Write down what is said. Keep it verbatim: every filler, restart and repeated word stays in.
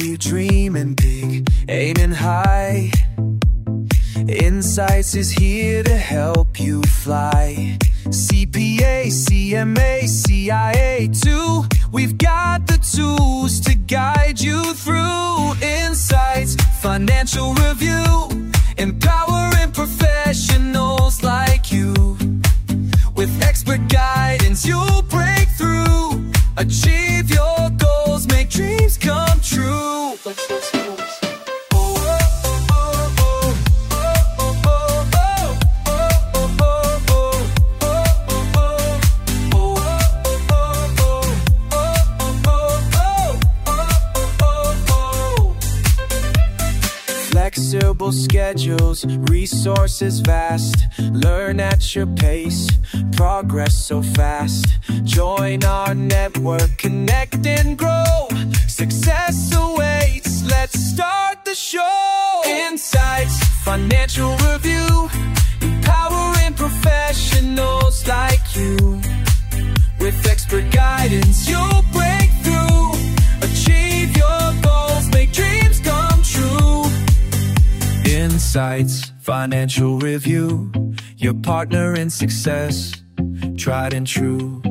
you're dreaming big, aiming high. Insights is here to help you fly. C P A, C M A, C I A too. We've got the tools to guide you through. Insights, financial review, empowering professionals like you. With expert guidance, you'll break through. Achieve your goals, make dreams come true. Flexible schedules, resources vast. Learn at your pace, progress so fast. Join our network, connect and grow. Success awaits, let's start the show. Insights, financial review, empowering professionals like you. With expert guidance, you'll break through. Achieve your goals, make dreams come true. Insights, financial review, your partner in success, tried and true.